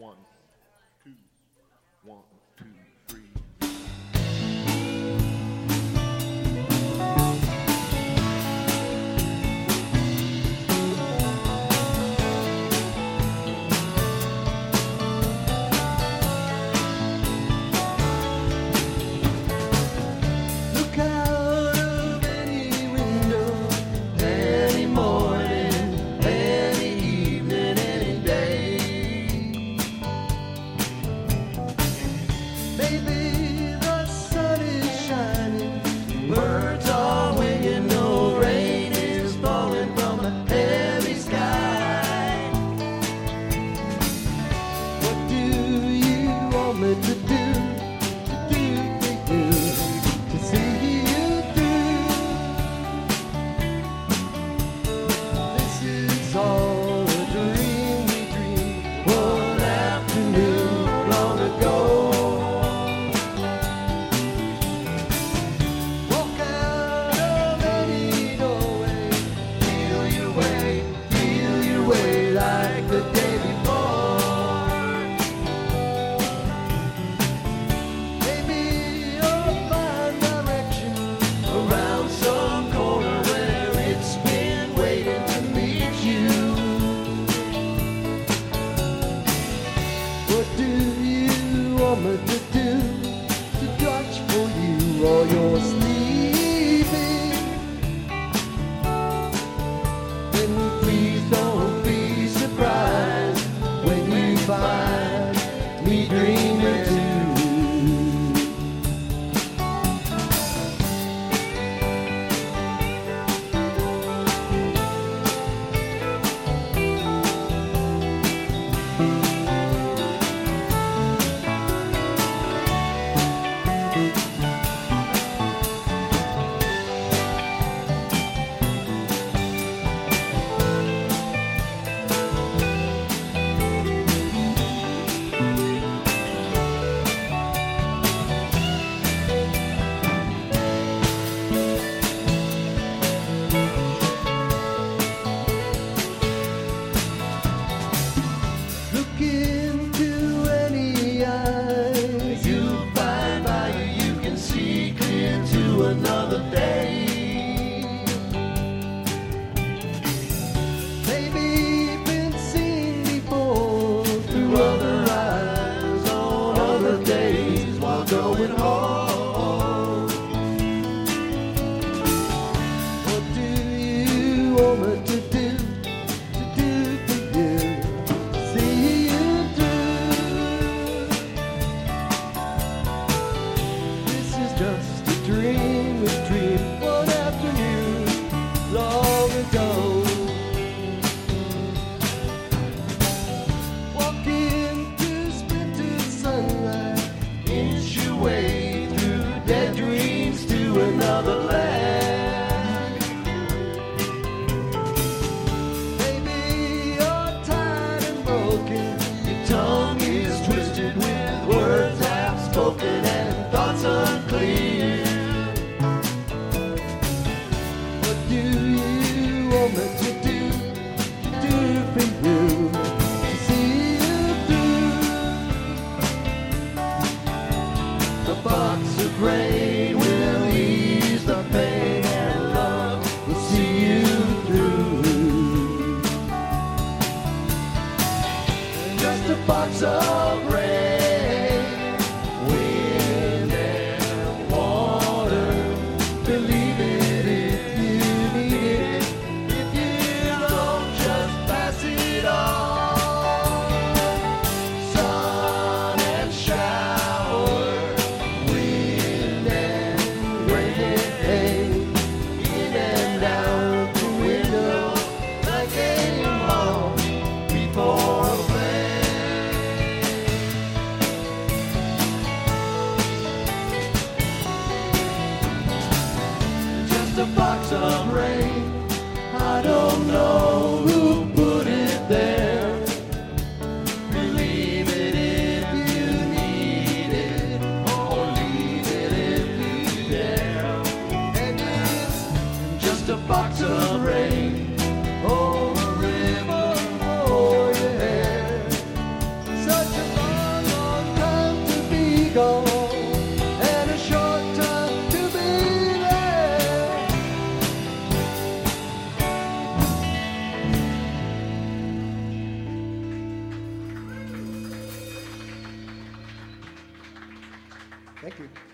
One, two, one, two, three. Look out of any window, any morning, any evening, any day. Maybe the sun is shining, birds are winging, no rain is falling from a heavy sky. What do you want me to do? To see you through. This is all a dream we dreamed one afternoon long ago. Walk out of any doorway, feel your way like the day before. Maybe you'll find direction around some corner where it's been waiting to meet you. What do you want me to do? To watch for you while you're sleeping? Then please don't be surprised when you find me dreaming too. Look into any eyes, you'll find by you can see clear to another day. Maybe been seen before through other eyes on other days while going home. What do you want me to do? To do for you? See you through. This is just a dream we dreamed one afternoon long ago. Walk into splintered sunlight, inch your way through dead dreams to another land. Maybe you're tired and broken, your tongue is twisted with words half spoken and thoughts unclear. What do you want me to do? To do for you? To see you through. The box of rain will ease the pain and love will see you through. Just a box of rain, wind and water. Believe it if you need it. If you don't, just pass it on. Sun and shower, wind and rain, in and out the window, like a home before a flame. Thank you.